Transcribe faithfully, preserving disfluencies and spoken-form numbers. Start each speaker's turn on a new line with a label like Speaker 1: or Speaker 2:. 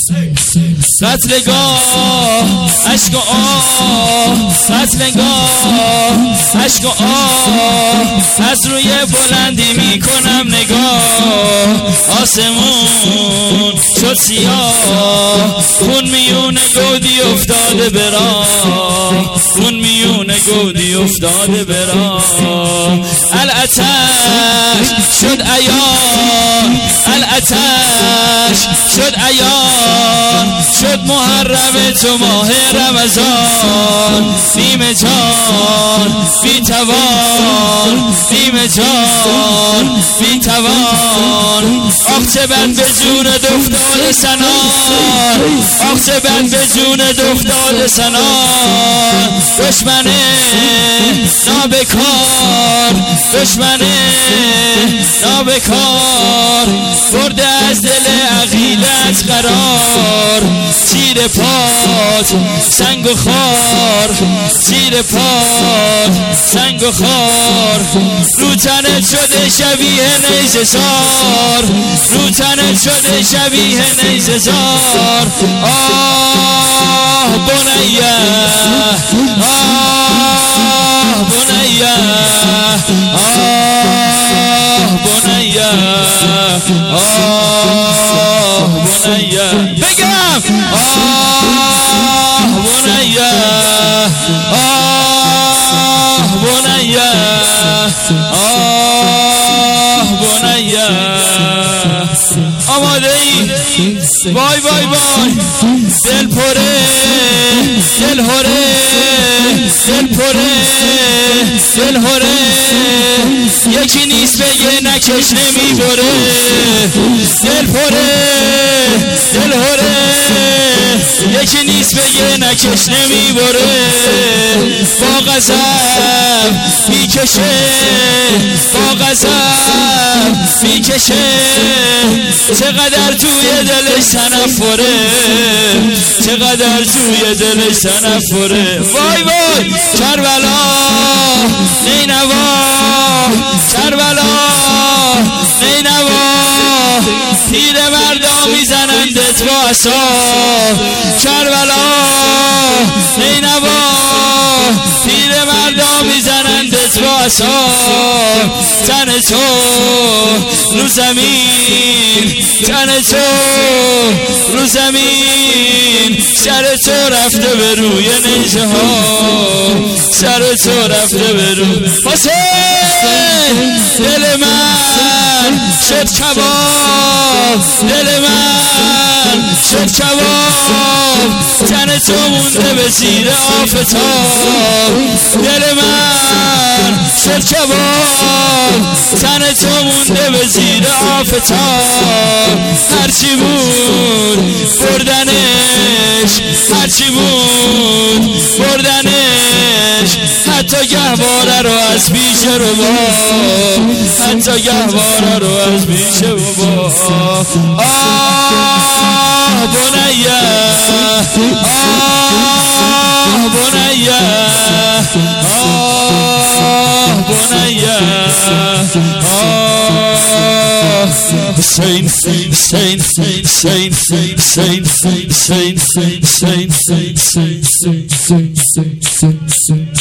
Speaker 1: قتلگاه عشق و آه، قتلگاه عشق و آه، از روی بلندی میکنم نگاه. آسمون شد سیاه، خون میون گودی افتاده براه، خون میون گودی افتاده براه. الاتش شد عیان، الاتش شد عیان، شد محرم تو ماه رمضان. نیم جان بی توان، نیم جان بی توان. آخ چه بند به جون دختر سنان، آخ چه بند به جون دختر سنان. دشمن نابکار، دشمن نابکار، برده از دل عقیلت قرار. زیر پات سنگ و خار، زیر پات سنگ و خار. رو تنت شده شبیه نیزه زار، رو تنت شده شبیه نیزه زار. آه بنیه، آه بنیه، آه بنیه، آه بنیه. بگم آه بنیه، آه بنیه، آه بنیه. آماده ای؟ وای وای وای. دل پره، دل هره، دل پره، دل هره. یکی نیست بگه نکش نمیبره. دل پره، دل هره، یکی نیست بگه نکش نمیبره. با غضب میکشه، با غضب میکشه. چقدر توی دلش تنفره، چقدر توی دلش تنفره. وای وای. کربلا نینوا، کربلا نینوا. تیر مردا میزنندت با عصا. کربلا نینوا، تیر مردا میزنندت با عصا. تن تو رو زمین، تن تو رو زمین. سر تو رفته به روی نیزه ها، سر تو رفته به روی. حسین دل من شد کباب، دل من شد کباب. تن تو مونده به زیر آفتاب، دل من شد کباب. تن تو مونده به زیر آفتاب. هرچی بود بردنش، هرچی بود بردنش. حتی گهواره رو از پیش رو با، حتی گهواره رو از پیش رو با. آه بنیه، آه بنیه، آه بنیه، آه. حسین حسین حسین حسین حسین حسین حسین حسین حسین حسین حسین.